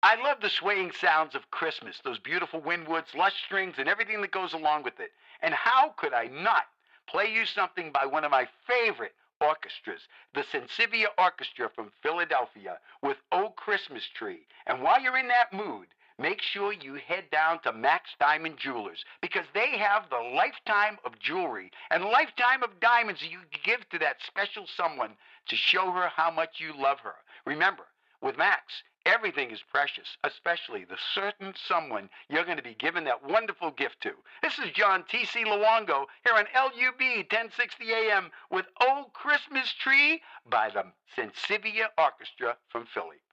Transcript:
I love the swaying sounds of Christmas, those beautiful windwoods, lush strings, and everything that goes along with it. And how could I not play you something by one of my favorite orchestras, the Sensivia Orchestra from Philadelphia, with "Oh Christmas Tree"? And while you're in that mood, make sure you head down to Max Diamond Jewelers because they have the lifetime of jewelry and lifetime of diamonds you can give to that special someone to show her how much you love her. Remember, with Max, everything is precious, especially the certain someone you're going to be giving that wonderful gift to. This is John T.C. Luongo here on LUB 1060 AM with "Oh Christmas Tree" by the Sensivia Orchestra from Philly.